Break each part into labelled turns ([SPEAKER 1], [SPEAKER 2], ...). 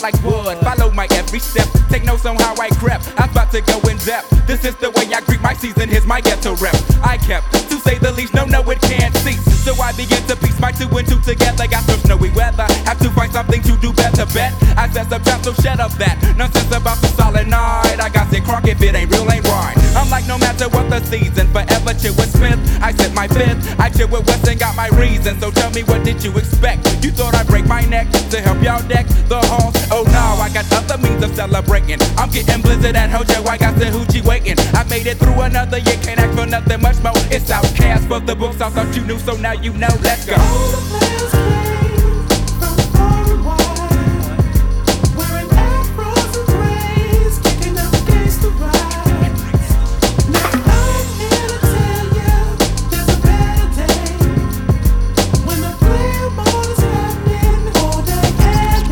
[SPEAKER 1] like wood. Follow my every step, take notes on how I crept. I'm about to go in depth. This is the way I greet my season, here's my ghetto rep. I kept, to say the least, no, it can't cease. So I begin to piece my two and two together. Got some snowy weather, have to find something to do better. Bet I set some trap, so shut up that nonsense about the solid night. I got sick crock, if it ain't real, ain't right. I'm like, no matter what the season, forever chill with Smith. I set my fifth, I chill with West and got my reason. So tell me, what did you expect? You thought I'd break my neck to help y'all deck the halls? Oh no, I got other means of celebrating. I'm getting blizzard at Hojo, I got the hoochie waiting. I made it through another year, can't ask for nothing much more. It's Outcast for the books, I thought you knew, so now you know. Let's go.
[SPEAKER 2] All the players came from far and wide, wearing afros and grays, kicking up against the ride. Now I'm here to tell ya, there's a better day, when the player ball is happening all day and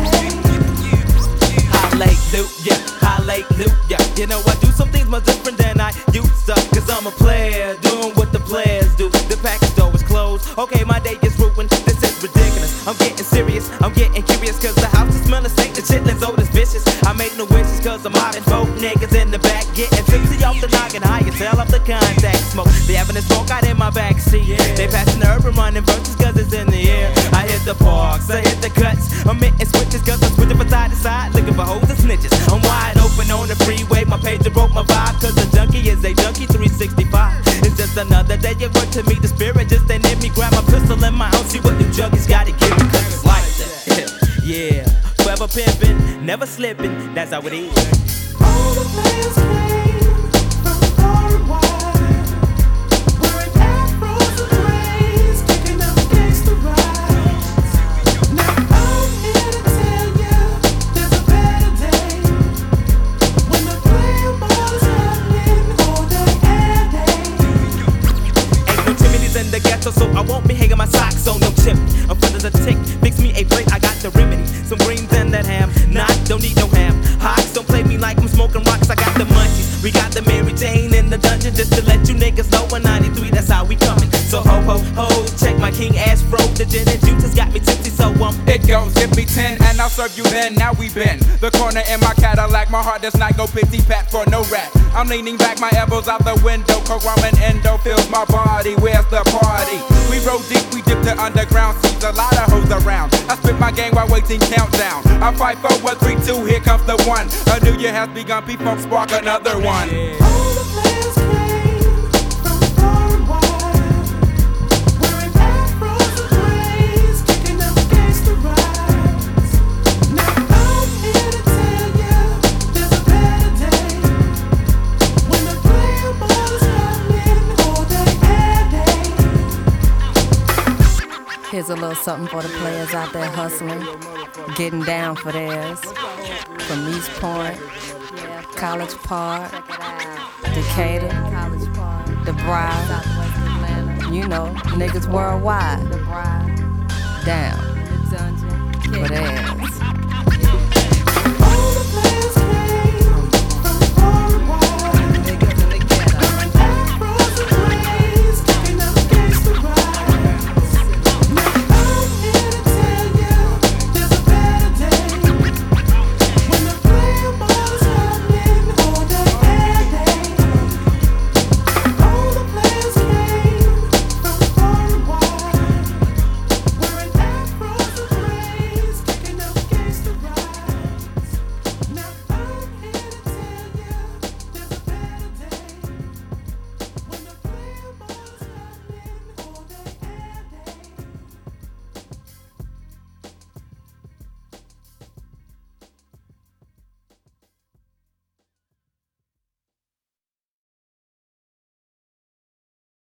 [SPEAKER 2] day.
[SPEAKER 3] Hallelujah, hallelujah. You know I do some things much different than I used to, cause I'm a player, doing what the players do. The package store is closed, okay, my day is ruined. This is ridiculous, I'm getting serious, I'm getting curious, cause the house is smelling steak, the chitlins old as vicious. I make no wishes cause I'm out and folk niggas in the back, getting tipsy off the noggin, high as hell off the contact smoke. They having a smoke out in my backseat, they passing the urban running verses cause it's in the air. I hit the parks, I hit the cuts, I'm hitting switches cause I'm switching from side to side, looking for hoes and snitches. I'm wide open on the freeway, my pager broke my vibe, cause the junkie is a junkie 365. It's just another day at work to me, the spirit just ain't in me. Grab my pistol in my own, see what them junkies gotta give me, cause it's like that. Yeah, forever pimpin', never slippin', that's how it is.
[SPEAKER 2] All the players came from far and wide, wearing afros and grays, kicking up against the ride. Now I'm here to tell ya, there's a better day, when the player ball is happening all day and day.
[SPEAKER 3] Ain't no chimneys in the ghetto, so I won't be hanging my socks on no chimney. I'm full of the tick, fix me a plate, I got the remedy. Some greens and that ham, nah, don't need no ham. Hawks, don't play me like I'm smoking rocks, I got the munchies. We got the Mary Jane in the dungeon, just to let you niggas know, 193, that's how we coming. So ho, ho, ho, check my King Astro, the gin and juice has got me tipsy, so
[SPEAKER 1] It goes, give me 10 and I'll serve you then. Now we been the corner in my Cadillac, my heart does not go pity pat for no rat. I'm leaning back, my elbows out the window, coke ramen endo fills my body. Where's the party? We roll deep, we dip to underground, sees a lot of hoes around. I spit my game while waiting countdown. I fight for 1, 3, 2, here comes the one. A new year has begun, P-Funk spark another one.
[SPEAKER 2] All the players came from far and wide, wearing afros and grays, kicking up against the rise. Now I'm here to tell ya, there's a better day, when the player ball is happening all day and day.
[SPEAKER 4] Here's a little something for the players out there hustling, getting down for theirs. From East Point, College Park, Decatur, The Briar, you know, niggas worldwide. Down for theirs.